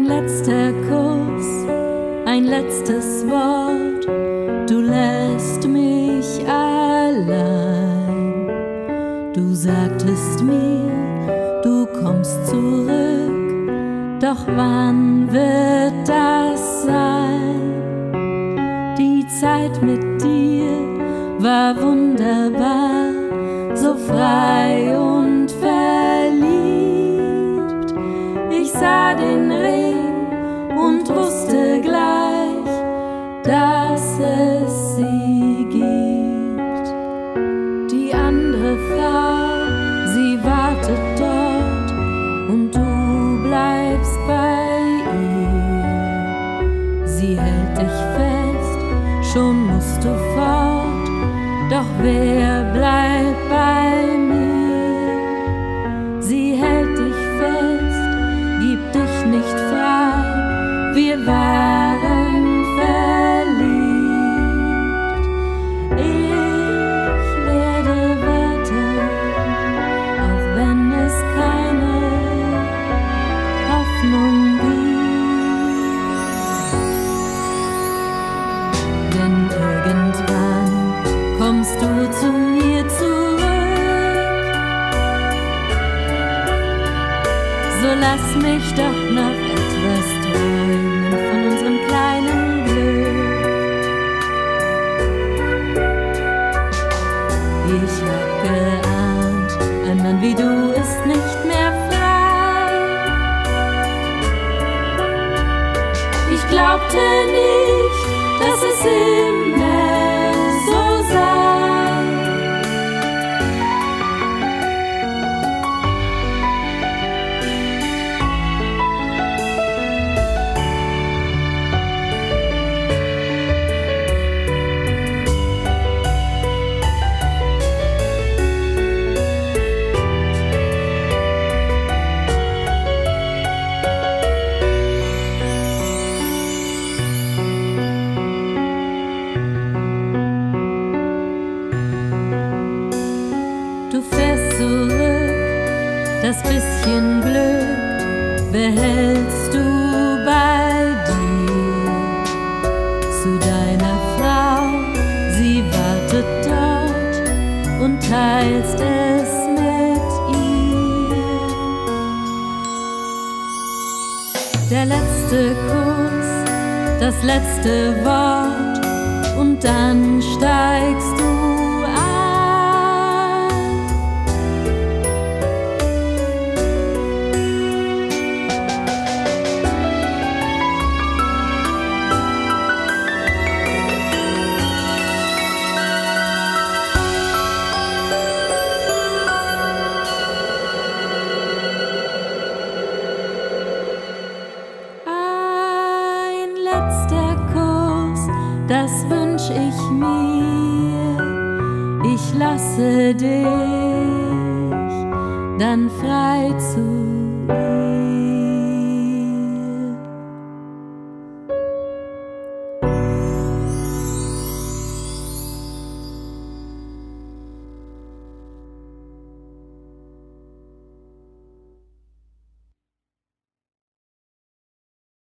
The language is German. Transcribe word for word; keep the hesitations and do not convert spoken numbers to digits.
letzter Kuss, ein letztes Wort, du lässt mich allein. Du sagtest mir, du kommst zurück, doch wann wird das sein? Die Zeit mit dir war wunderbar, so frei und verliebt. Ich sah den Ring und wusste gleich, dass es sie gibt. Die andere Frau, sie wartet dort und du bleibst bei ihr. Sie hält dich fest, schon musst du fort, doch wer bleibt bei mir? Sie hält dich fest, gib dich nicht frei, wir waren verliebt. Ich werde warten, auch wenn es keine Hoffnung gibt. Denn irgendwann kommst du zu mir zurück, so lass mich doch noch etwas träumen von unserem kleinen Glück. Ich hab geahnt, ein Mann wie du ist nicht mehr frei. Ich glaubte nicht, dass es immer so sei. Du fährst zurück, das bisschen Glück behältst du bei dir. Zu deiner Frau, sie wartet dort und teilst es mit ihr. Der letzte Kuss, das letzte Wort und dann steigst du letzter Kuss, das wünsch ich mir. Ich lasse dich dann frei zu.